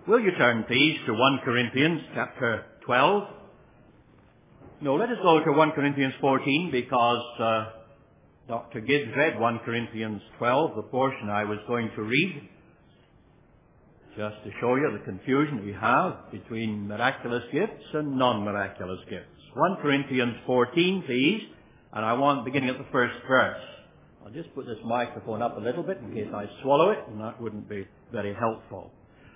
Will you turn, please, to 1 Corinthians chapter 12? No, let us go to 1 Corinthians 14 because Dr. Gibbs read 1 Corinthians 12, the portion I was going to read, just to show you the confusion we have between miraculous gifts and non-miraculous gifts. 1 Corinthians 14, please, and I want beginning at the first verse. I'll just put this microphone up a little bit in case I swallow it, and that wouldn't be very helpful.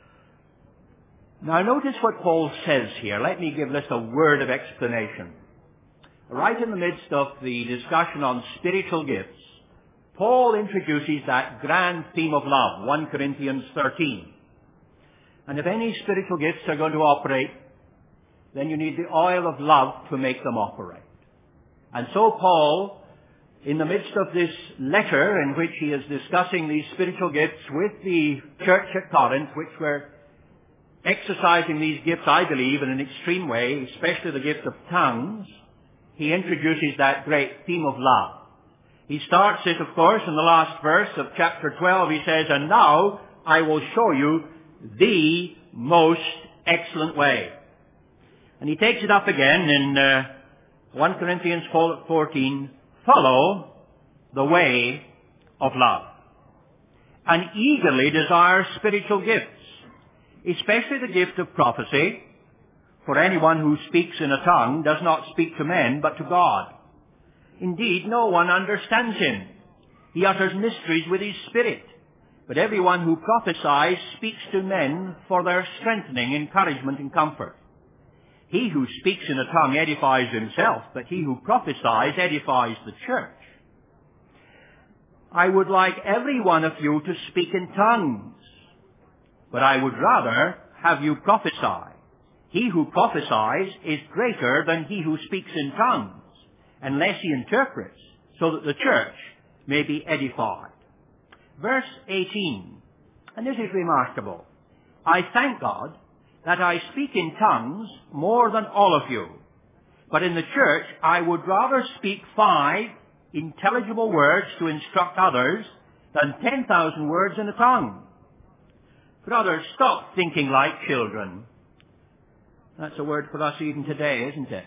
Now notice what Paul says here. Let me give this a word of explanation. Right in the midst of the discussion on spiritual gifts, Paul introduces that grand theme of love, 1 Corinthians 13. And if any spiritual gifts are going to operate, then you need the oil of love to make them operate. And so Paul, in the midst of this letter in which he is discussing these spiritual gifts with the church at Corinth, which were exercising these gifts, I believe, in an extreme way, especially the gift of tongues, he introduces that great theme of love. He starts it, of course, in the last verse of chapter 12. He says, "And now I will show you the most excellent way." And he takes it up again in 1 Corinthians 14, "Follow the way of love, and eagerly desire spiritual gifts, especially the gift of prophecy, for anyone who speaks in a tongue does not speak to men, but to God. Indeed, no one understands him. He utters mysteries with his spirit. But everyone who prophesies speaks to men for their strengthening, encouragement, and comfort. He who speaks in a tongue edifies himself, but he who prophesies edifies the church. I would like every one of you to speak in tongues, but I would rather have you prophesy. He who prophesies is greater than he who speaks in tongues, unless he interprets, so that the church may be edified." Verse 18, and this is remarkable. "I thank God that I speak in tongues more than all of you, but in the church I would rather speak 5 intelligible words to instruct others than 10,000 words in a tongue." Brothers, stop thinking like children. That's a word for us even today, isn't it?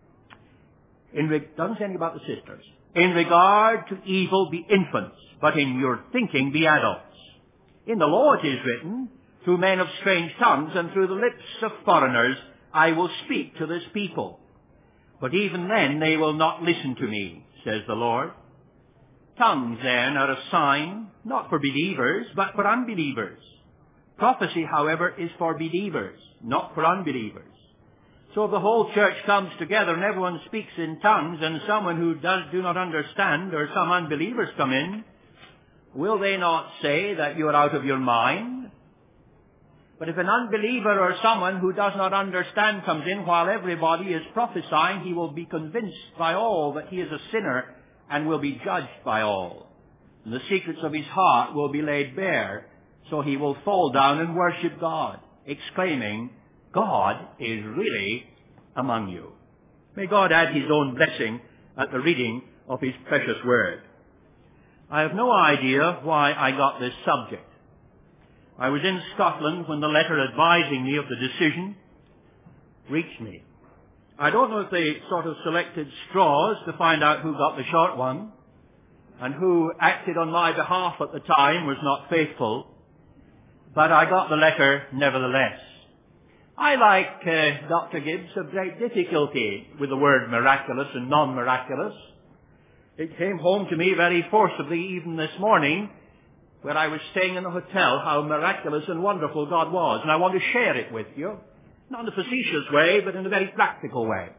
Doesn't say anything about the sisters. "In regard to evil, be infants, but in your thinking, be adults. In the law it is written, through men of strange tongues and through the lips of foreigners, I will speak to this people. But even then they will not listen to me, says the Lord. Tongues then are a sign, not for believers, but for unbelievers. Prophecy, however, is for believers, not for unbelievers. So if the whole church comes together and everyone speaks in tongues and someone who do not understand or some unbelievers come in, will they not say that you are out of your mind? But if an unbeliever or someone who does not understand comes in while everybody is prophesying, he will be convinced by all that he is a sinner and will be judged by all. And the secrets of his heart will be laid bare, so he will fall down and worship God, exclaiming, God is really among you." May God add his own blessing at the reading of his precious word. I have no idea why I got this subject. I was in Scotland when the letter advising me of the decision reached me. I don't know if they sort of selected straws to find out who got the short one, and who acted on my behalf at the time was not faithful, but I got the letter nevertheless. I, like Dr. Gibbs, have great difficulty with the word miraculous and non-miraculous. It came home to me very forcibly even this morning where I was staying in the hotel, how miraculous and wonderful God was. And I want to share it with you, not in a facetious way, but in a very practical way.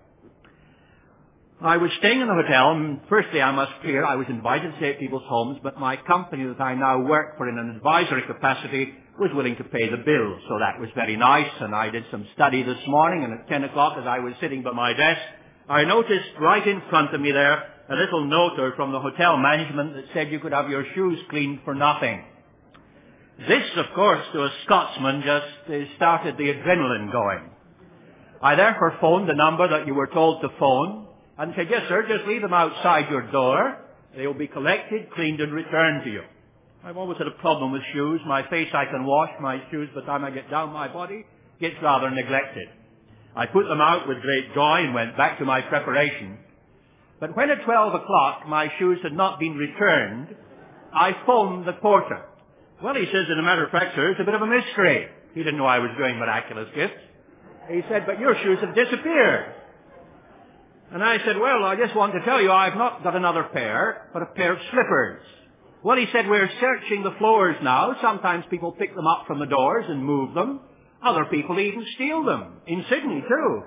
I was staying in the hotel, and firstly I must clear, I was invited to stay at people's homes, but my company that I now work for in an advisory capacity was willing to pay the bill. So that was very nice, and I did some study this morning, and at 10 o'clock as I was sitting by my desk, I noticed right in front of me there a little note from the hotel management that said you could have your shoes cleaned for nothing. This, of course, to a Scotsman just started the adrenaline going. I therefore phoned the number that you were told to phone, and said, yes, sir, just leave them outside your door. They will be collected, cleaned, and returned to you. I've always had a problem with shoes. My face I can wash, my shoes by the time I get down my body gets rather neglected. I put them out with great joy and went back to my preparation. But when at 12 o'clock my shoes had not been returned, I phoned the porter. Well, he says, in a matter of fact, sir, it's a bit of a mystery. He didn't know I was doing miraculous gifts. He said, but your shoes have disappeared. And I said, well, I just want to tell you I've not got another pair, but a pair of slippers. Well, he said, we're searching the floors now. Sometimes people pick them up from the doors and move them. Other people even steal them. In Sydney, too.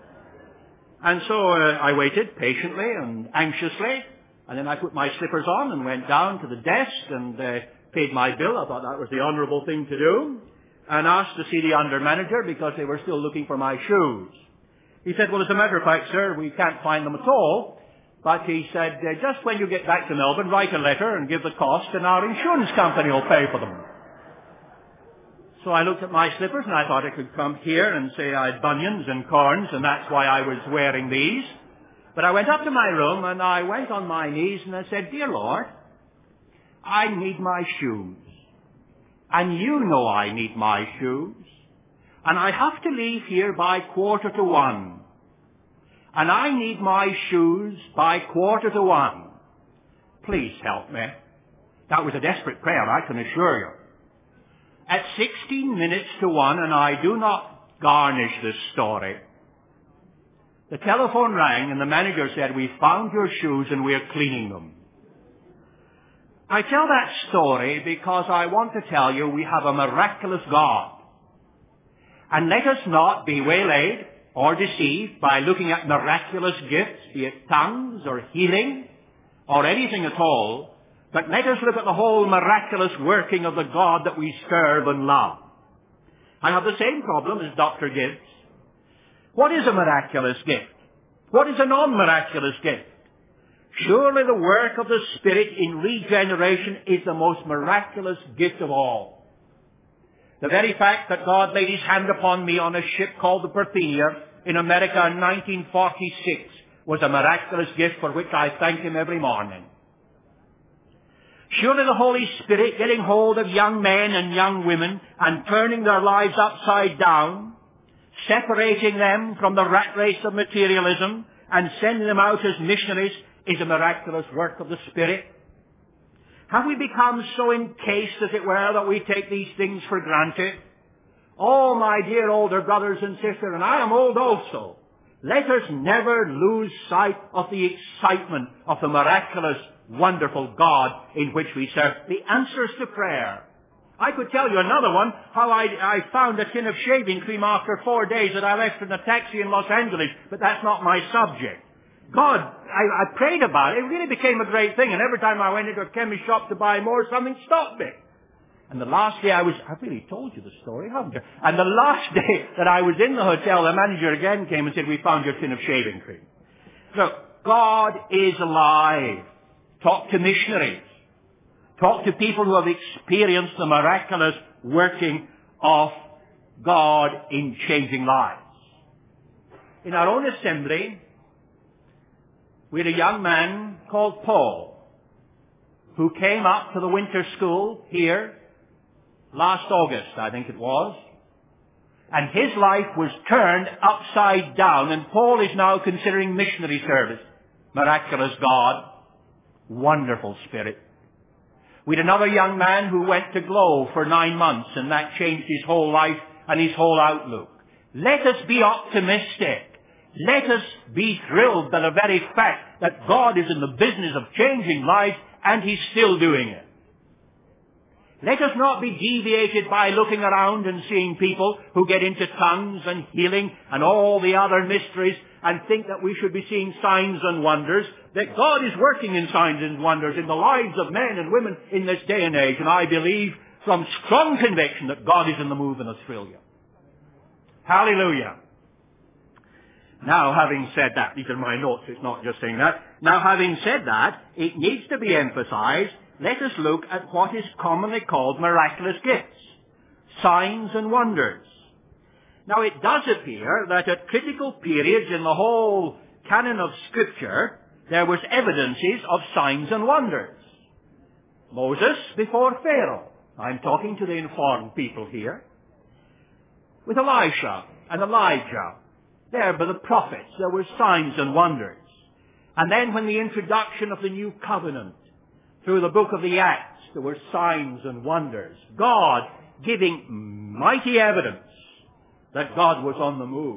And so I waited patiently and anxiously. And then I put my slippers on and went down to the desk and paid my bill. I thought that was the honourable thing to do. And asked to see the under-manager because they were still looking for my shoes. He said, well, as a matter of fact, sir, we can't find them at all. But he said, just when you get back to Melbourne, write a letter and give the cost and our insurance company will pay for them. So I looked at my slippers and I thought I could come here and say I had bunions and corns and that's why I was wearing these. But I went up to my room and I went on my knees and I said, dear Lord, I need my shoes. And you know I need my shoes. And I have to leave here by 1:45. And I need my shoes by 1:45. Please help me. That was a desperate prayer, I can assure you. At 16 minutes to 1, and I do not garnish this story, the telephone rang and the manager said, we found your shoes and we're cleaning them. I tell that story because I want to tell you we have a miraculous God. And let us not be waylaid or deceived by looking at miraculous gifts, be it tongues or healing or anything at all, but let us look at the whole miraculous working of the God that we serve and love. I have the same problem as Dr. Gibbs. What is a miraculous gift? What is a non-miraculous gift? Surely the work of the Spirit in regeneration is the most miraculous gift of all. The very fact that God laid his hand upon me on a ship called the Parthenia in America in 1946 was a miraculous gift for which I thank him every morning. Surely the Holy Spirit getting hold of young men and young women and turning their lives upside down, separating them from the rat race of materialism and sending them out as missionaries is a miraculous work of the Spirit. Have we become so encased, as it were, that we take these things for granted? Oh, my dear older brothers and sisters, and I am old also, let us never lose sight of the excitement of the miraculous, wonderful God in which we serve. The answers to prayer. I could tell you another one, how I found a tin of shaving cream after 4 days that I left in a taxi in Los Angeles, but that's not my subject. God, I prayed about it. It really became a great thing. And every time I went into a chemist shop to buy more, something stopped me. And the last day I've really told you the story, haven't I? And the last day that I was in the hotel, the manager again came and said, we found your tin of shaving cream. Look, God is alive. Talk to missionaries. Talk to people who have experienced the miraculous working of God in changing lives. In our own assembly, we had a young man called Paul who came up to the winter school here last August, I think it was. And his life was turned upside down, and Paul is now considering missionary service. Miraculous God. Wonderful Spirit. We had another young man who went to Glow for 9 months, and that changed his whole life and his whole outlook. Let us be optimistic. Let us be thrilled by the very fact that God is in the business of changing lives, and he's still doing it. Let us not be deviated by looking around and seeing people who get into tongues and healing and all the other mysteries and think that we should be seeing signs and wonders, that God is working in signs and wonders in the lives of men and women in this day and age. And I believe from strong conviction that God is in the move in Australia. Hallelujah. Now, having said that, these are my notes, it's not just saying that. Now, having said that, it needs to be emphasized, let us look at what is commonly called miraculous gifts, signs and wonders. Now, it does appear that at critical periods in the whole canon of Scripture, there was evidences of signs and wonders. Moses before Pharaoh. I'm talking to the informed people here. With Elisha and Elijah, there by the prophets, there were signs and wonders. And then when the introduction of the new covenant through the book of the Acts, there were signs and wonders. God giving mighty evidence that God was on the move.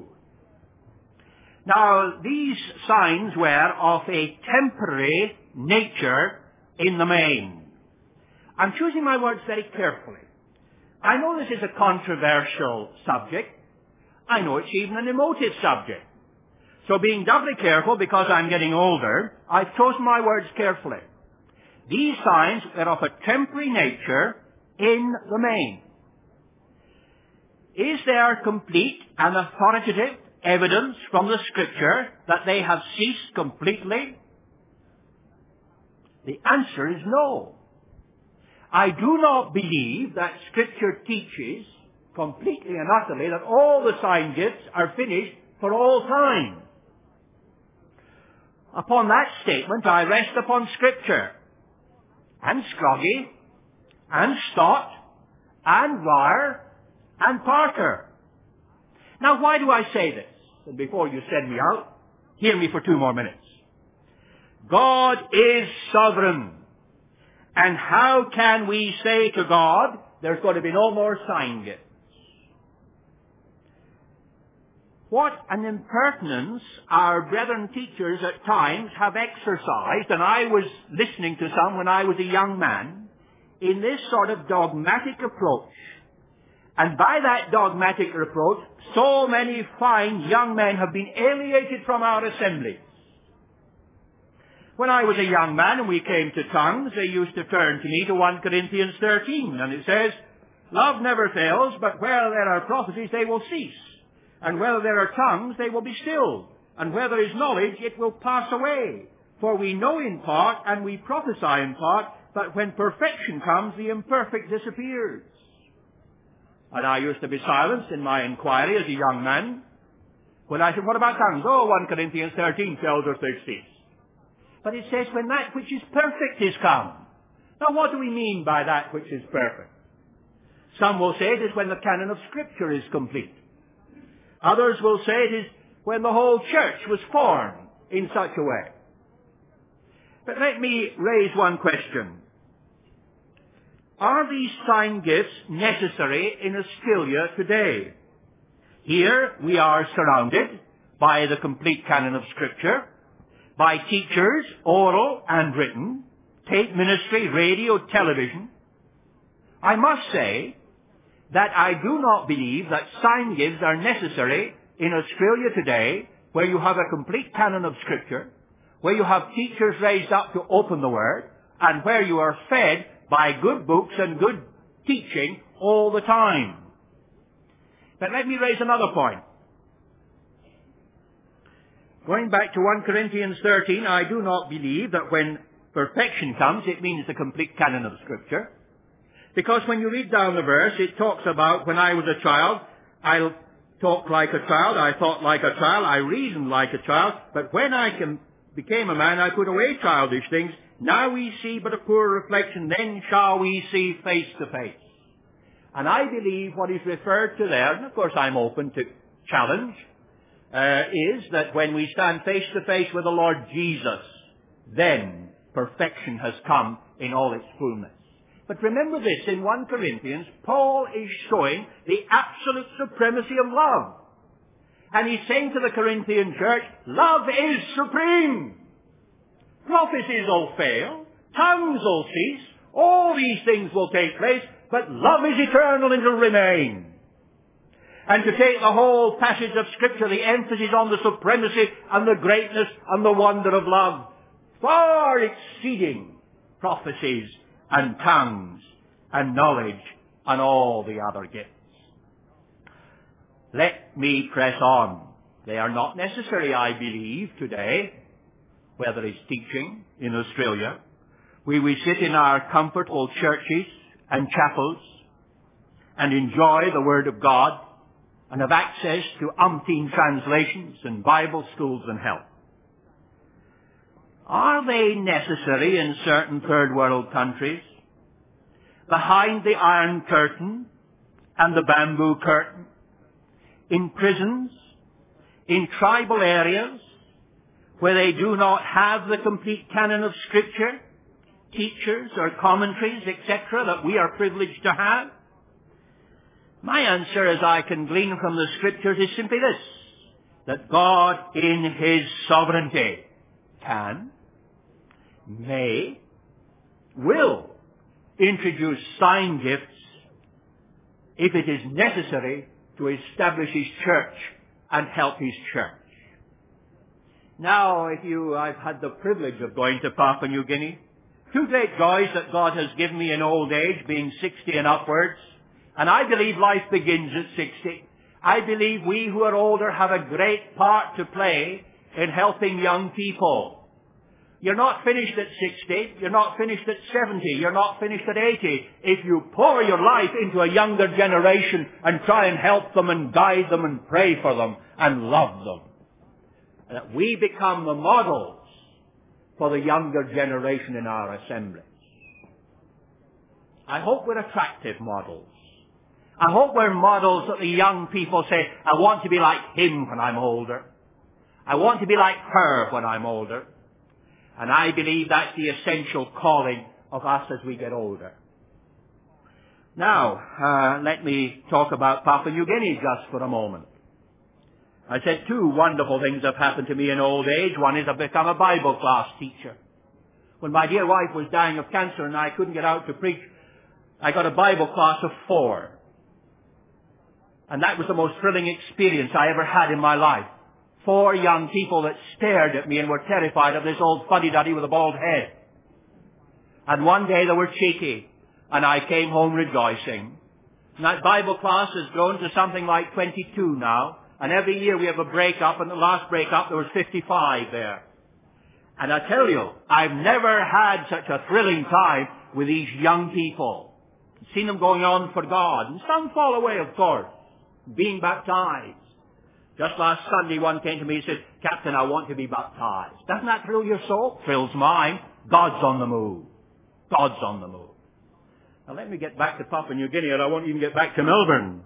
Now, these signs were of a temporary nature in the main. I'm choosing my words very carefully. I know this is a controversial subject. I know it's even an emotive subject. So being doubly careful because I'm getting older, I've chosen my words carefully. These signs are of a temporary nature in the main. Is there complete and authoritative evidence from the Scripture that they have ceased completely? The answer is no. I do not believe that Scripture teaches completely and utterly that all the sign gifts are finished for all time. Upon that statement, I rest upon Scripture, and Scroggie, and Stott, and Ryer, and Parker. Now, why do I say this? And before you send me out, hear me for 2 more minutes. God is sovereign. And how can we say to God, there's going to be no more sign gifts? What an impertinence our brethren teachers at times have exercised, and I was listening to some when I was a young man, in this sort of dogmatic approach. And by that dogmatic approach, so many fine young men have been alienated from our assemblies. When I was a young man and we came to tongues, they used to turn to me to 1 Corinthians 13, and it says, love never fails, but where there are prophecies, they will cease. And where there are tongues, they will be stilled. And where there is knowledge, it will pass away. For we know in part, and we prophesy in part, but when perfection comes, the imperfect disappears. And I used to be silenced in my inquiry as a young man. When I said, what about tongues? Oh, 1 Corinthians 13 tells us they cease. But it says, when that which is perfect is come. Now, what do we mean by that which is perfect? Some will say it is when the canon of Scripture is complete. Others will say it is when the whole church was formed in such a way. But let me raise one question. Are these sign gifts necessary in Australia today? Here we are surrounded by the complete canon of Scripture, by teachers, oral and written, tape ministry, radio, television. I must say that I do not believe that sign gifts are necessary in Australia today, where you have a complete canon of Scripture, where you have teachers raised up to open the Word, and where you are fed by good books and good teaching all the time. But let me raise another point. Going back to 1 Corinthians 13, I do not believe that when perfection comes, it means the complete canon of Scripture. Because when you read down the verse, it talks about, when I was a child, I talked like a child, I thought like a child, I reasoned like a child, but when I became a man, I put away childish things. Now we see but a poor reflection, then shall we see face to face. And I believe what is referred to there, and of course I'm open to challenge, is that when we stand face to face with the Lord Jesus, then perfection has come in all its fullness. But remember this, in 1 Corinthians, Paul is showing the absolute supremacy of love. And he's saying to the Corinthian church, love is supreme. Prophecies will fail, tongues will cease, all these things will take place, but love is eternal and will remain. And to take the whole passage of Scripture, the emphasis on the supremacy and the greatness and the wonder of love, far exceeding prophecies and tongues and knowledge and all the other gifts. Let me press on. They are not necessary, I believe, today, whether it's teaching in Australia. We sit in our comfortable churches and chapels and enjoy the Word of God and have access to umpteen translations and Bible schools and help. Are they necessary in certain third world countries? behind the iron curtain and the bamboo curtain, in prisons, in tribal areas where they do not have the complete canon of Scripture, teachers or commentaries, etc., that we are privileged to have? My answer, as I can glean from the Scriptures, is simply this: that God in His sovereignty can, may, will introduce sign gifts if it is necessary to establish His church and help His church. Now, I've had the privilege of going to Papua New Guinea. Two great joys that God has given me in old age, being 60 and upwards. And I believe life begins at 60. I believe we who are older have a great part to play in helping young people. You're not finished at 60. You're not finished at 70. You're not finished at 80. If you pour your life into a younger generation and try and help them and guide them and pray for them and love them, that we become the models for the younger generation in our assemblies. I hope we're attractive models. I hope we're models that the young people say, I want to be like him when I'm older. I want to be like her when I'm older. And I believe that's the essential calling of us as we get older. Now, let me talk about Papua New Guinea just for a moment. I said two wonderful things have happened to me in old age. One is I've become a Bible class teacher. When my dear wife was dying of cancer and I couldn't get out to preach, I got a Bible class of 4. And that was the most thrilling experience I ever had in my life. 4 young people that stared at me and were terrified of this old fuddy-duddy with a bald head. And one day they were cheeky, and I came home rejoicing. And that Bible class has grown to something like 22 now. And every year we have a break-up, and the last break-up there was 55 there. And I tell you, I've never had such a thrilling time with these young people. I've seen them going on for God. And some fall away, of course, being baptized. Just last Sunday, one came to me and said, Captain, I want to be baptized. Doesn't that thrill your soul? Thrills mine. God's on the move. God's on the move. Now let me get back to Papua New Guinea, and I won't even get back to Melbourne.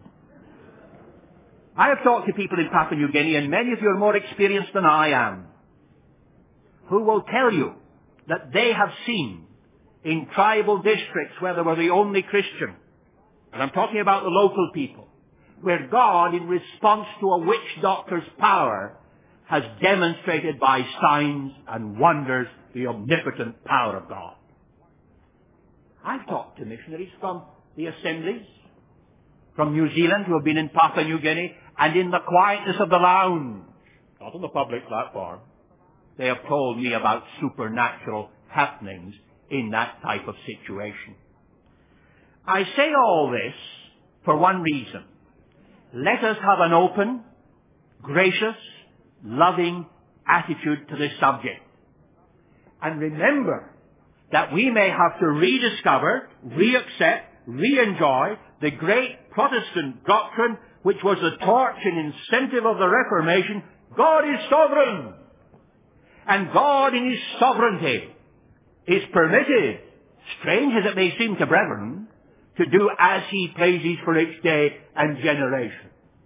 I have talked to people in Papua New Guinea, and many of you are more experienced than I am, who will tell you that they have seen in tribal districts where they were the only Christian, and I'm talking about the local people, where God, in response to a witch doctor's power, has demonstrated by signs and wonders the omnipotent power of God. I've talked to missionaries from the assemblies, from New Zealand, who have been in Papua New Guinea, and in the quietness of the lounge, not on the public platform, they have told me about supernatural happenings in that type of situation. I say all this for one reason. Let us have an open, gracious, loving attitude to this subject. And remember that we may have to rediscover, re-accept, re-enjoy the great Protestant doctrine which was the torch and incentive of the Reformation. God is sovereign. And God in His sovereignty is permitted, strange as it may seem to brethren, to do as He pleases for each day and generation.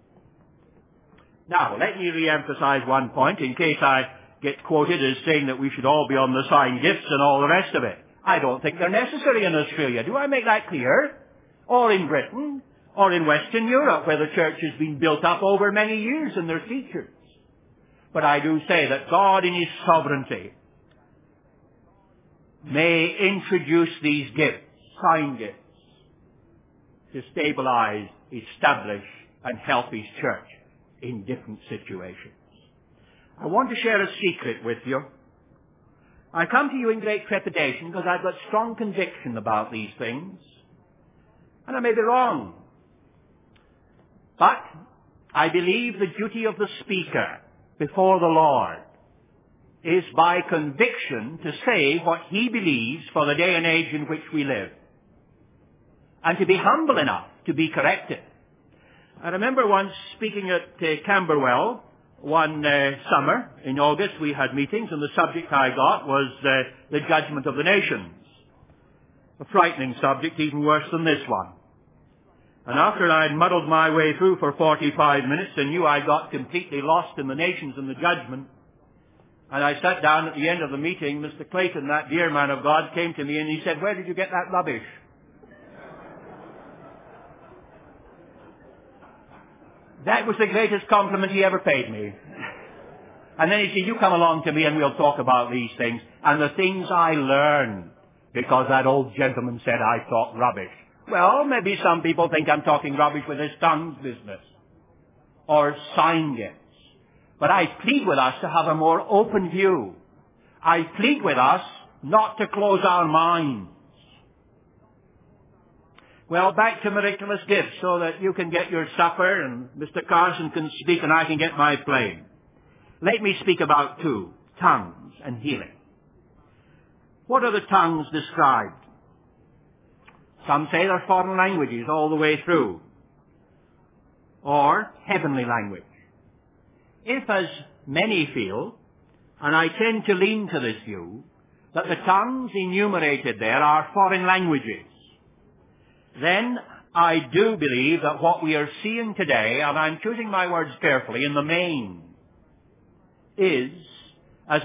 Now, let me re-emphasize one point in case I get quoted as saying that we should all be on the sign gifts and all the rest of it. I don't think they're necessary in Australia. Do I make that clear? Or in Britain, or in Western Europe, where the church has been built up over many years in their features. But I do say that God in His sovereignty may introduce these gifts, sign gifts, to stabilize, establish, and help His church in different situations. I want to share a secret with you. I come to you in great trepidation because I've got strong conviction about these things. And I may be wrong. But I believe the duty of the speaker before the Lord is by conviction to say what he believes for the day and age in which we live. And to be humble enough to be corrected. I remember once speaking at Camberwell one summer in August. We had meetings and the subject I got was the judgment of the nations. A frightening subject, even worse than this one. And after I'd muddled my way through for 45 minutes and knew I got completely lost in the nations and the judgment, and I sat down at the end of the meeting, Mr. Clayton, that dear man of God, came to me and he said, "Where did you get that rubbish?" That was the greatest compliment he ever paid me. And then he said, "You come along to me and we'll talk about these things." And the things I learned, because that old gentleman said I talk rubbish. Well, maybe some people think I'm talking rubbish with this tongues business or sign gifts. But I plead with us to have a more open view. I plead with us not to close our minds. Well, back to miraculous gifts so that you can get your supper and Mr. Carson can speak and I can get my plane. Let me speak about two, tongues and healing. What are the tongues described? Some say they're foreign languages all the way through, or heavenly language. If, as many feel, and I tend to lean to this view, that the tongues enumerated there are foreign languages, then I do believe that what we are seeing today, and I'm choosing my words carefully, in the main, is, as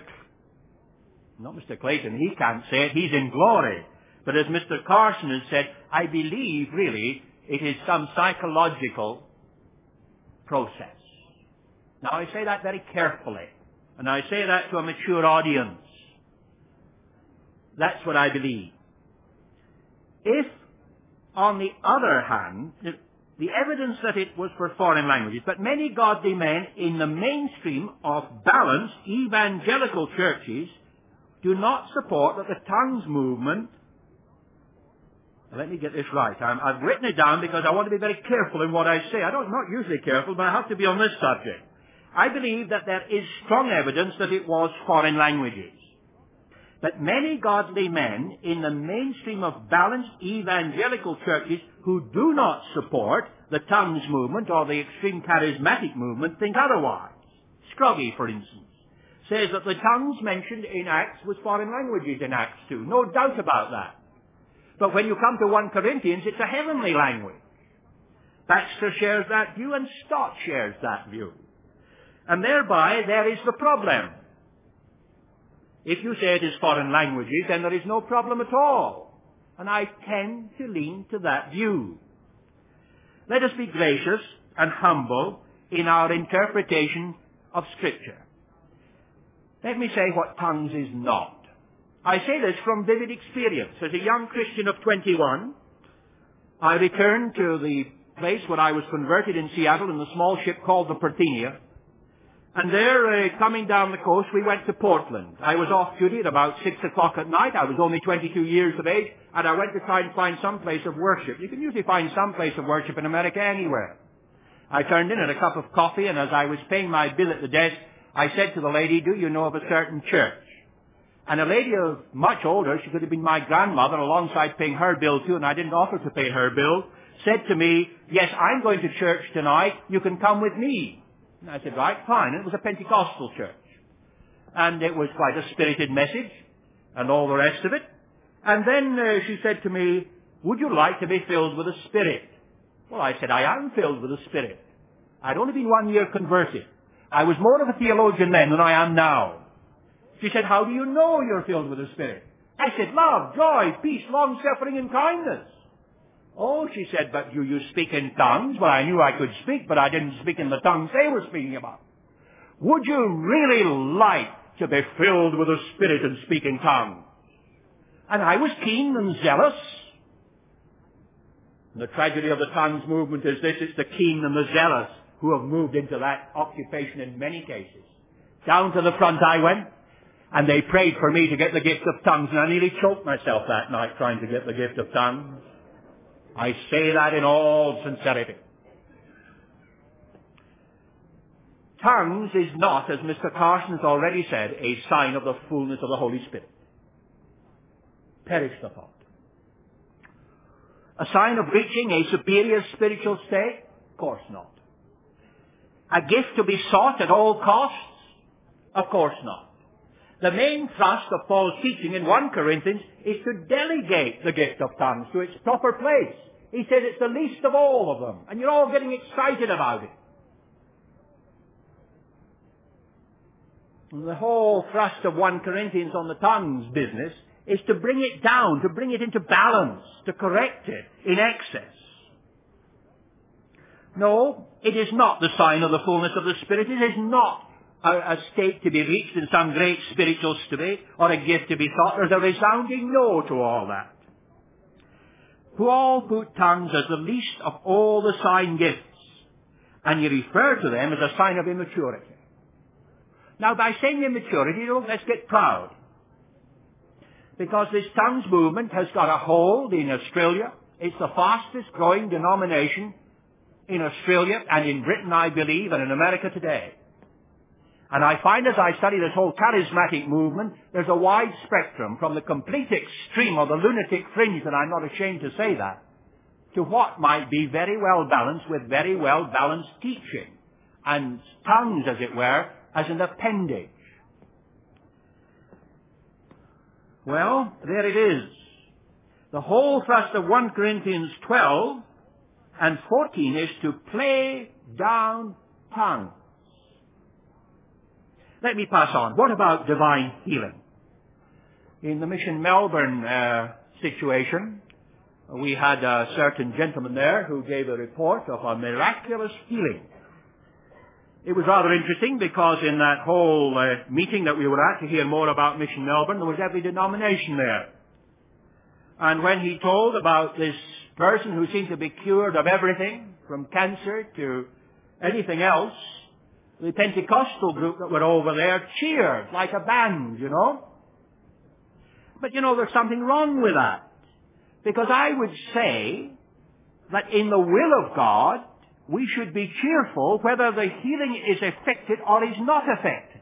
not Mr. Clayton, he can't say it, he's in glory. But as Mr. Carson has said, I believe really it is some psychological process. Now I say that very carefully, and I say that to a mature audience. That's what I believe. If, on the other hand, the evidence that it was for foreign languages, but many godly men in the mainstream of balanced evangelical churches do not support that the tongues movement. Let me get this right. I've written it down because I want to be very careful in what I say. I'm not usually careful, but I have to be on this subject. I believe that there is strong evidence that it was foreign languages. But many godly men in the mainstream of balanced evangelical churches who do not support the tongues movement or the extreme charismatic movement think otherwise. Scroggie, for instance, says that the tongues mentioned in Acts was foreign languages in Acts 2. No doubt about that. But when you come to 1 Corinthians, it's a heavenly language. Baxter shares that view and Stott shares that view. And thereby there is the problem. If you say it is foreign languages, then there is no problem at all. And I tend to lean to that view. Let us be gracious and humble in our interpretation of Scripture. Let me say what tongues is not. I say this from vivid experience. As a young Christian of 21, I returned to the place where I was converted in Seattle in the small ship called the Parthenia. And there, coming down the coast, we went to Portland. I was off duty at about 6 o'clock at night. I was only 22 years of age, and I went to try and find some place of worship. You can usually find some place of worship in America anywhere. I turned in at a cup of coffee, and as I was paying my bill at the desk, I said to the lady, "Do you know of a certain church?" And a lady of much older, she could have been my grandmother, alongside paying her bill too, and I didn't offer to pay her bill, said to me, "Yes, I'm going to church tonight. You can come with me." And I said, "Right, fine." And it was a Pentecostal church. And it was quite a spirited message and all the rest of it. And then she said to me, "Would you like to be filled with the Spirit?" Well, I said, "I am filled with the Spirit." I'd only been 1 year converted. I was more of a theologian then than I am now. She said, "How do you know you're filled with the Spirit?" I said, "Love, joy, peace, long-suffering, and kindness." "Oh," she said, "but do you speak in tongues?" Well, I knew I could speak, but I didn't speak in the tongues they were speaking about. "Would you really like to be filled with the Spirit and speak in tongues?" And I was keen and zealous. And the tragedy of the tongues movement is this: it's the keen and the zealous who have moved into that occupation in many cases. Down to the front I went, and they prayed for me to get the gift of tongues, and I nearly choked myself that night trying to get the gift of tongues. I say that in all sincerity. Tongues is not, as Mr. Carson has already said, a sign of the fullness of the Holy Spirit. Perish the thought. A sign of reaching a superior spiritual state? Of course not. A gift to be sought at all costs? Of course not. The main thrust of Paul's teaching in 1 Corinthians is to delegate the gift of tongues to its proper place. He says it's the least of all of them, and you're all getting excited about it. And the whole thrust of 1 Corinthians on the tongues business is to bring it down, to bring it into balance, to correct it in excess. No, it is not the sign of the fullness of the Spirit. It is not a state to be reached in some great spiritual state or a gift to be sought. There's a resounding no to all that. Paul put tongues as the least of all the sign gifts, and you refer to them as a sign of immaturity. Now, by saying immaturity, let's get proud. Because this tongues movement has got a hold in Australia. It's the fastest growing denomination in Australia and in Britain, I believe, and in America today. And I find as I study this whole charismatic movement, there's a wide spectrum from the complete extreme of the lunatic fringe, and I'm not ashamed to say that, to what might be very well balanced with very well balanced teaching. And tongues, as it were, as an appendage. Well, there it is. The whole thrust of 1 Corinthians 12 and 14 is to play down tongues. Let me pass on. What about divine healing? In the Mission Melbourne situation, we had a certain gentleman there who gave a report of a miraculous healing. It was rather interesting because in that whole meeting that we were at to hear more about Mission Melbourne, there was every denomination there. And when he told about this person who seemed to be cured of everything, from cancer to anything else, the Pentecostal group that were over there cheered like a band, you know. But, you know, there's something wrong with that. Because I would say that in the will of God, we should be cheerful whether the healing is effected or is not effected.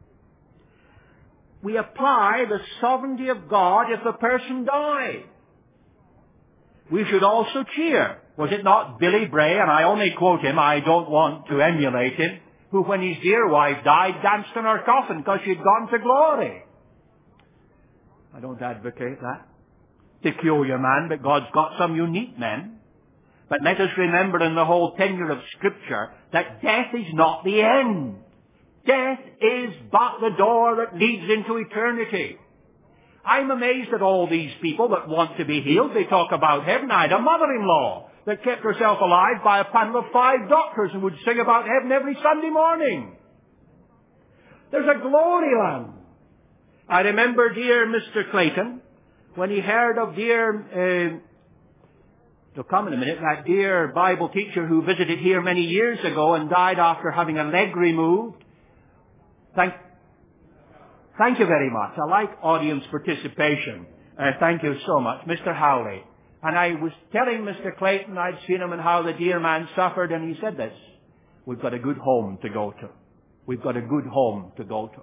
We apply the sovereignty of God if the person died. We should also cheer. Was it not Billy Bray, and I only quote him, I don't want to emulate him, who when his dear wife died danced in her coffin because she'd gone to glory? I don't advocate that. Peculiar man, but God's got some unique men. But let us remember in the whole tenure of Scripture that death is not the end. Death is but the door that leads into eternity. I'm amazed at all these people that want to be healed. They talk about heaven. I had a mother-in-law that kept herself alive by a panel of 5 doctors and would sing about heaven every Sunday morning. There's a glory land. I remember dear Mr. Clayton, when he heard of dear... It'll come in a minute, that dear Bible teacher who visited here many years ago and died after having a leg removed. Thank you very much. I like audience participation. Thank you so much. Mr. Howley. And I was telling Mr. Clayton I'd seen him and how the dear man suffered, and he said this: we've got a good home to go to. We've got a good home to go to.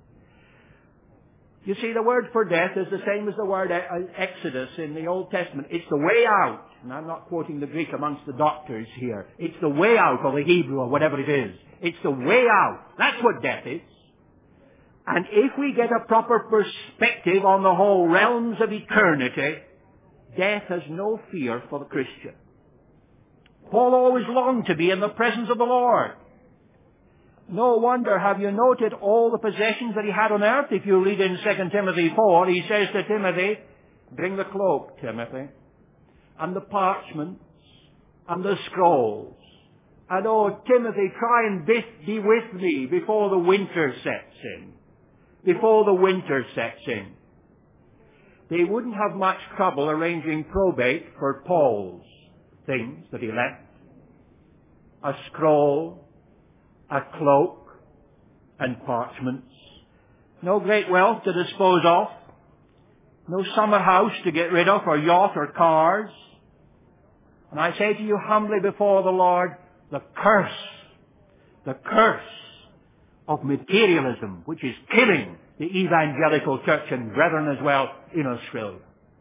You see, the word for death is the same as the word exodus in the Old Testament. It's the way out. And I'm not quoting the Greek amongst the doctors here. It's the way out, or the Hebrew, or whatever it is. It's the way out. That's what death is. And if we get a proper perspective on the whole realms of eternity, death has no fear for the Christian. Paul always longed to be in the presence of the Lord. No wonder, have you noted all the possessions that he had on earth? If you read in 2 Timothy 4, he says to Timothy, bring the cloak, Timothy, and the parchments, and the scrolls. And oh, Timothy, try and be with me before the winter sets in. Before the winter sets in. They wouldn't have much trouble arranging probate for Paul's things that he left. A scroll, a cloak, and parchments. No great wealth to dispose of. No summer house to get rid of, or yacht, or cars. And I say to you humbly before the Lord, the curse of materialism, which is killing the evangelical church and brethren as well in Australia.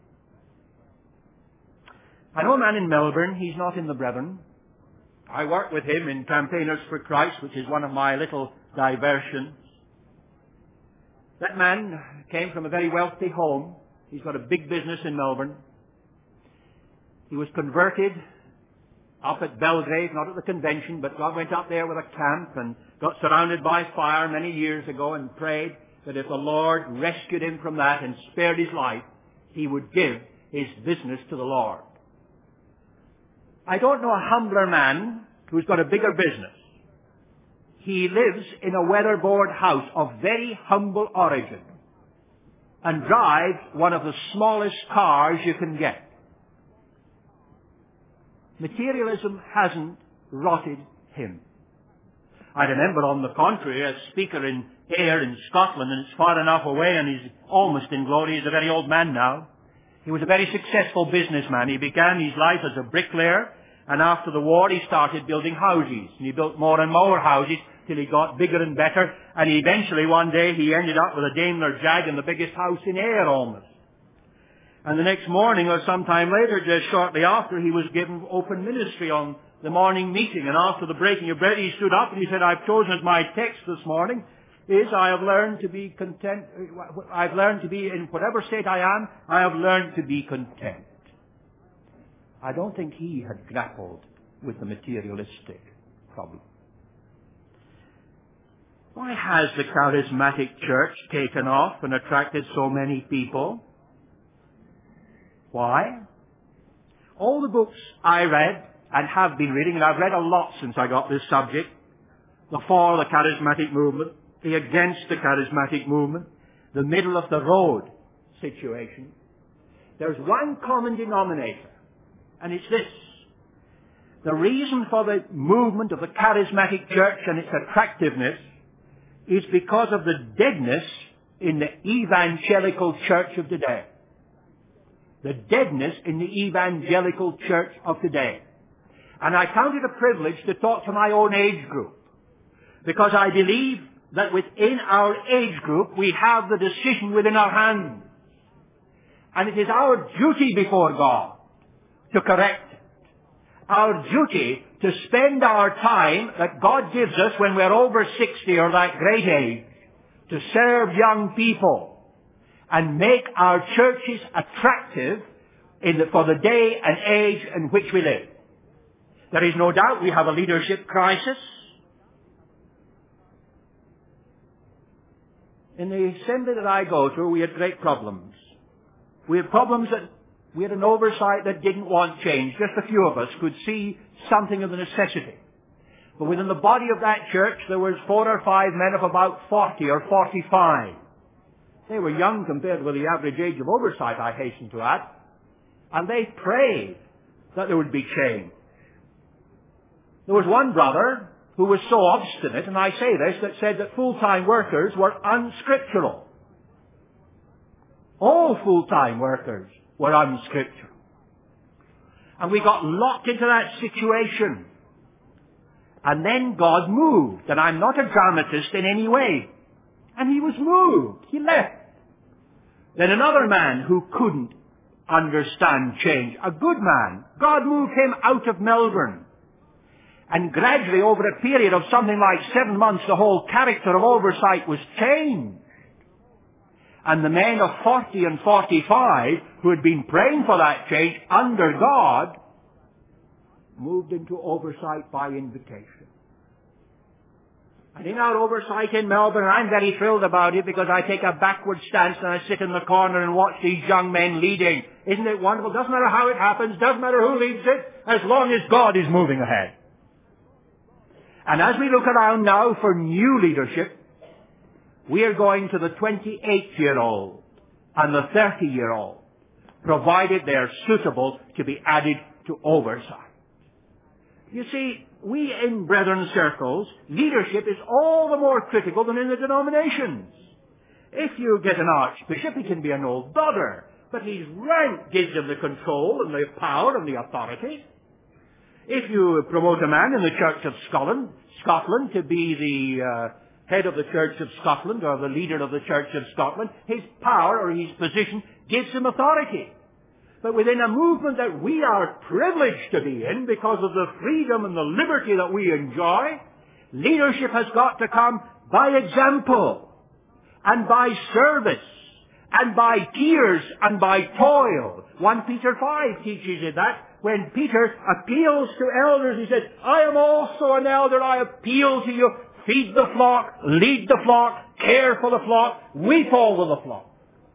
I know a man in Melbourne. He's not in the brethren. I work with him in Campaigners for Christ, which is one of my little diversions. That man came from a very wealthy home. He's got a big business in Melbourne. He was converted up at Belgrave, not at the convention, but God went up there with a camp and got surrounded by fire many years ago and prayed that if the Lord rescued him from that and spared his life, he would give his business to the Lord. I don't know a humbler man who's got a bigger business. He lives in a weatherboard house of very humble origin and drives one of the smallest cars you can get. Materialism hasn't rotted him. I remember, on the contrary, a speaker in Ayr in Scotland, and it's far enough away and he's almost in glory. He's a very old man now. He was a very successful businessman. He began his life as a bricklayer, and after the war he started building houses. And he built more and more houses till he got bigger and better, and eventually one day he ended up with a Daimler Jag in the biggest house in Ayr almost. And the next morning or sometime later, just shortly after, he was given open ministry on the morning meeting. And after the breaking of bread, he stood up and he said, I've chosen as my text this morning is, I have learned to be content. I've learned to be, in whatever state I am, I have learned to be content. I don't think he had grappled with the materialistic problem. Why has the charismatic church taken off and attracted so many people? Why? All the books I read and have been reading, and I've read a lot since I got this subject, the for the charismatic movement, the against the charismatic movement, the middle of the road situation, there's one common denominator, and it's this. The reason for the movement of the charismatic church and its attractiveness is because of the deadness in the evangelical church of today. The deadness in the evangelical church of today. And I count it a privilege to talk to my own age group, because I believe that within our age group we have the decision within our hands. And it is our duty before God to correct it. Our duty to spend our time that God gives us when we're over 60 or that great age to serve young people and make our churches attractive for the day and age in which we live. There is no doubt we have a leadership crisis. In the assembly that I go to, we had great problems. We had problems that we had an oversight that didn't want change. Just a few of us could see something of the necessity. But within the body of that church, there was 4 or 5 men of about 40 or 45. They were young compared with the average age of oversight, I hasten to add. And they prayed that there would be change. There was one brother who was so obstinate, and I say this, that said that full-time workers were unscriptural. All full-time workers were unscriptural. And we got locked into that situation. And then God moved. And I'm not a dramatist in any way. And he was moved. He left. Then another man who couldn't understand change, a good man, God moved him out of Melbourne. And gradually, over a period of something like 7 months, the whole character of oversight was changed. And the men of 40 and 45 who had been praying for that change under God moved into oversight by invitation. And in our oversight in Melbourne, I'm very thrilled about it because I take a backward stance and I sit in the corner and watch these young men leading. Isn't it wonderful? Doesn't matter how it happens, doesn't matter who leads it, as long as God is moving ahead. And as we look around now for new leadership, we are going to the 28-year-old and the 30-year-old, provided they are suitable to be added to oversight. You see, we in brethren circles, leadership is all the more critical than in the denominations. If you get an archbishop, he can be an old dodder, but his rank gives him the control and the power and the authority. If you promote a man in the Church of Scotland to be the head of the Church of Scotland or the leader of the Church of Scotland, his power or his position gives him authority. But within a movement that we are privileged to be in because of the freedom and the liberty that we enjoy, leadership has got to come by example. and by service, and by tears, and by toil. 1 Peter 5 teaches it that. When Peter appeals to elders, he says, I am also an elder, I appeal to you. Feed the flock, lead the flock, care for the flock, weep over the flock.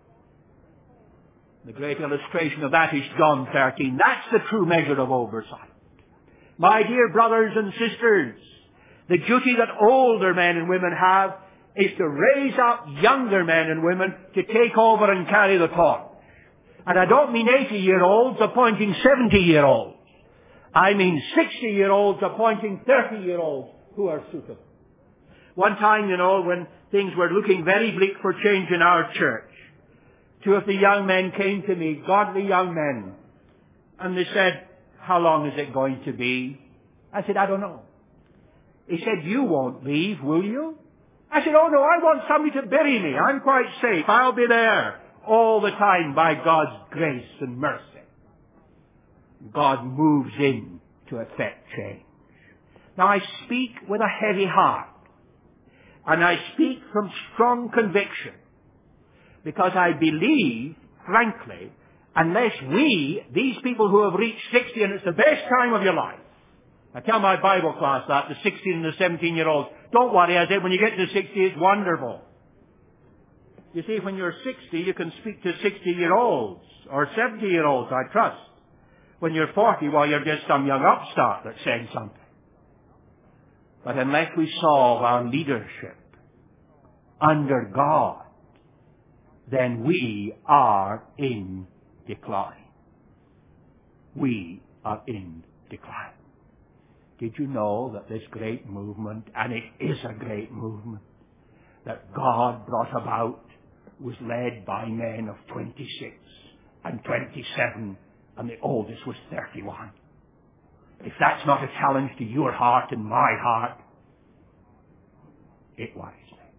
The great illustration of that is John 13. That's the true measure of oversight. My dear brothers and sisters, the duty that older men and women have is to raise up younger men and women to take over and carry the torch. And I don't mean 80-year-olds appointing 70-year-olds. I mean 60-year-olds appointing 30-year-olds who are suitable. One time, when things were looking very bleak for change in our church, 2 of the young men came to me, godly young men, and they said, how long is it going to be? I said, I don't know. He said, you won't leave, will you? I said, oh no, I want somebody to bury me. I'm quite safe. I'll be there all the time by God's grace and mercy. God moves in to effect change. Now I speak with a heavy heart, and I speak from strong conviction, because I believe, frankly, unless these people who have reached 60 and it's the best time of your life, I tell my Bible class that, the 16 and the 17-year-olds, don't worry, I said, when you get to 60, it's wonderful. You see, when you're 60, you can speak to 60-year-olds, or 70-year-olds, I trust. When you're 40, well, you're just some young upstart that's saying something. But unless we solve our leadership under God, then we are in decline. We are in decline. Did you know that this great movement, and it is a great movement, that God brought about, was led by men of 26 and 27, and the oldest was 31. If that's not a challenge to your heart and my heart, it worries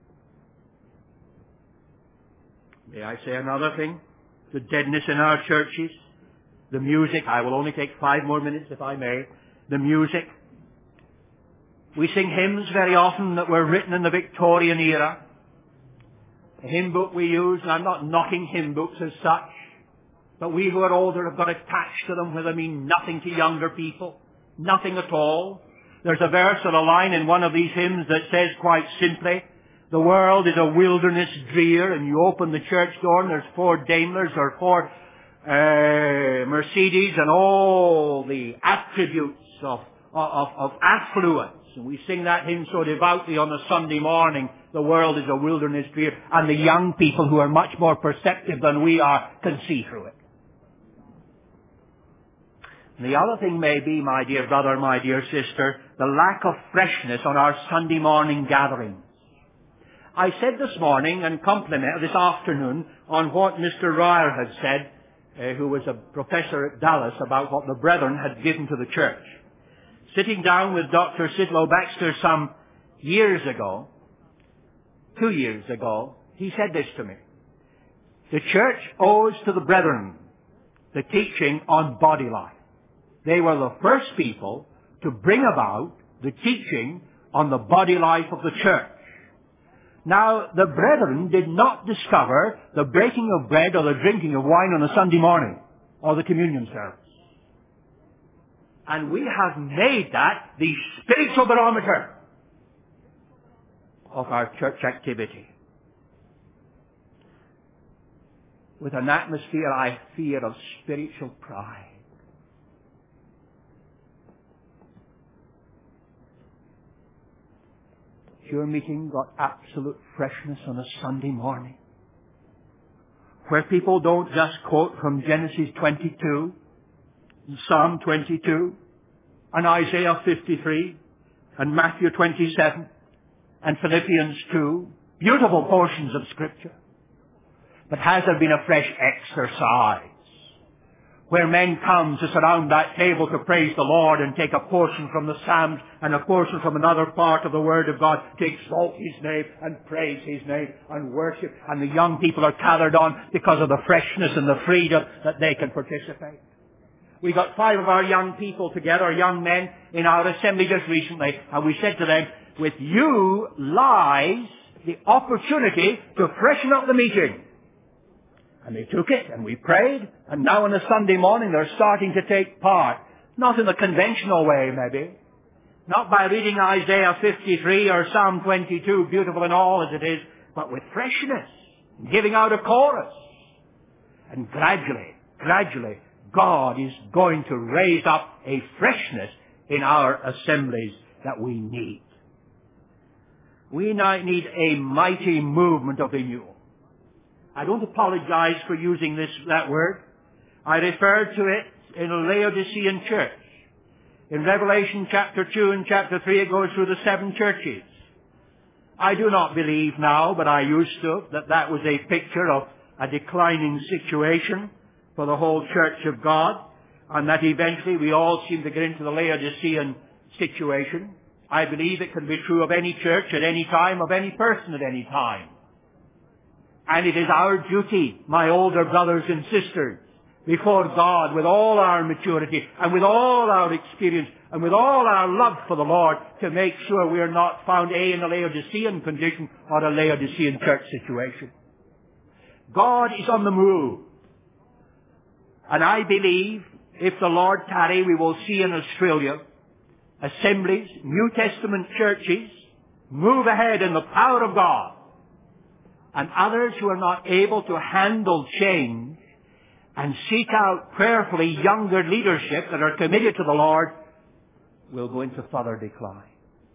me. May I say another thing? The deadness in our churches, the music. I will only take 5 more minutes if I may. The music. We sing hymns very often that were written in the Victorian era. The hymn book we use, and I'm not knocking hymn books as such, but we who are older have got attached to them where they mean nothing to younger people. Nothing at all. There's a verse or a line in one of these hymns that says quite simply, the world is a wilderness drear, and you open the church door and there's 4 Daimlers or 4 Mercedes and all the attributes of affluence. And we sing that hymn so devoutly on a Sunday morning, the world is a wilderness drear, and the young people who are much more perceptive than we are can see through it. And the other thing may be, my dear brother, my dear sister, the lack of freshness on our Sunday morning gatherings. I said this morning and this afternoon on what Mr. Ryer had said, who was a professor at Dallas, about what the brethren had given to the church. Sitting down with Dr. Sidlow Baxter some years ago, 2 years ago, he said this to me. The church owes to the brethren the teaching on body life. They were the first people to bring about the teaching on the body life of the church. Now, the brethren did not discover the breaking of bread or the drinking of wine on a Sunday morning or the communion service. And we have made that the spiritual barometer of our church activity. With an atmosphere, I fear, of spiritual pride. Your meeting got absolute freshness on a Sunday morning, where people don't just quote from Genesis 22, and Psalm 22, and Isaiah 53, and Matthew 27, and Philippians 2, beautiful portions of Scripture. But has there been a fresh exercise where men come to surround that table to praise the Lord and take a portion from the Psalms and a portion from another part of the Word of God to exalt His name and praise His name and worship, and the young people are gathered on because of the freshness and the freedom that they can participate? We got 5 of our young people together, young men, in our assembly just recently, and we said to them, with you lies the opportunity to freshen up the meeting. And they took it, and we prayed, and now on a Sunday morning they're starting to take part. Not in the conventional way, maybe. Not by reading Isaiah 53 or Psalm 22, beautiful and all as it is, but with freshness, giving out a chorus. And gradually, God is going to raise up a freshness in our assemblies that we need. We now need a mighty movement of renewal. I don't apologize for using that word. I referred to it in a Laodicean church. In Revelation chapter 2 and chapter 3, it goes through the 7 churches. I do not believe now, but I used to, that was a picture of a declining situation for the whole church of God, and that eventually we all seem to get into the Laodicean situation. I believe it can be true of any church at any time, of any person at any time. And it is our duty, my older brothers and sisters, before God, with all our maturity and with all our experience and with all our love for the Lord, to make sure we are not found in a Laodicean condition or a Laodicean church situation. God is on the move. And I believe, if the Lord tarry, we will see in Australia assemblies, New Testament churches, move ahead in the power of God. And others who are not able to handle change and seek out prayerfully younger leadership that are committed to the Lord will go into further decline.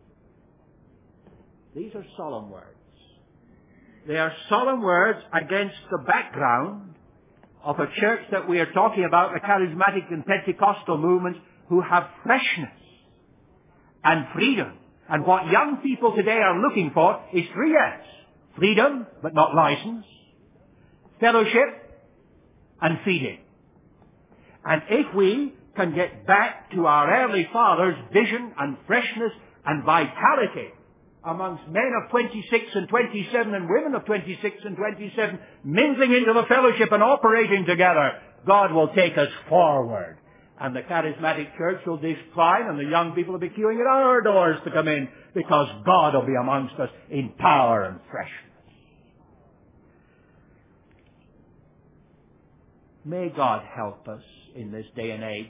These are solemn words. They are solemn words against the background of a church that we are talking about, the charismatic and Pentecostal movements, who have freshness and freedom. And what young people today are looking for is 3 F's. Freedom, but not license. Fellowship and feeding. And if we can get back to our early fathers' vision and freshness and vitality amongst men of 26 and 27 and women of 26 and 27, mingling into the fellowship and operating together, God will take us forward. And the charismatic church will decline, and the young people will be queuing at our doors to come in, because God will be amongst us in power and freshness. May God help us in this day and age,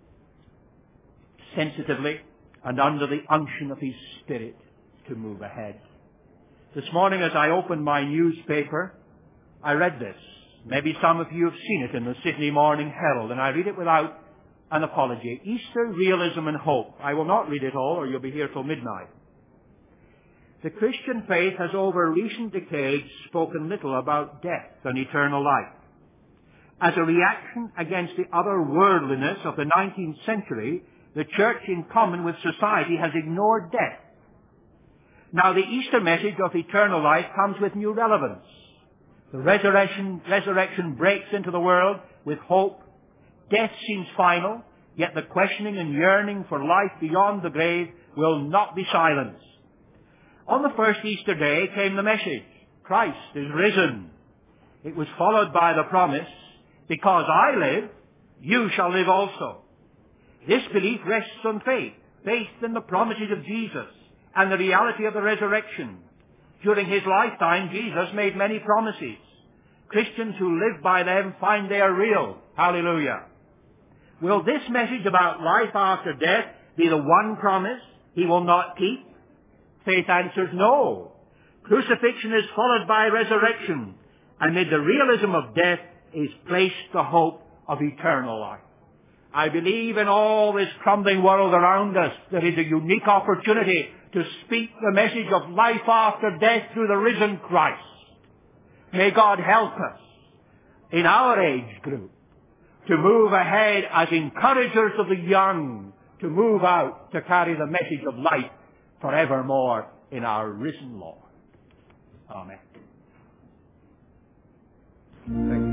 sensitively and under the unction of His Spirit, to move ahead. This morning, as I opened my newspaper, I read this. Maybe some of you have seen it in the Sydney Morning Herald, and I read it without an apology. Easter, Realism and Hope. I will not read it all, or you'll be here till midnight. The Christian faith has over recent decades spoken little about death and eternal life. As a reaction against the otherworldliness of the 19th century, the church, in common with society, has ignored death. Now, the Easter message of eternal life comes with new relevance. The resurrection breaks into the world with hope. Death seems final, yet the questioning and yearning for life beyond the grave will not be silenced. On the first Easter day came the message, Christ is risen. It was followed by the promise, because I live, you shall live also. This belief rests on faith in the promises of Jesus and the reality of the resurrection. During His lifetime, Jesus made many promises. Christians who live by them find they are real. Hallelujah. Will this message about life after death be the one promise He will not keep? Faith answers no. Crucifixion is followed by resurrection. Amid the realism of death is placed the hope of eternal life. I believe in all this crumbling world around us, there is a unique opportunity to speak the message of life after death through the risen Christ. May God help us in our age group to move ahead as encouragers of the young, to move out to carry the message of life forevermore in our risen Lord. Amen. Thank you.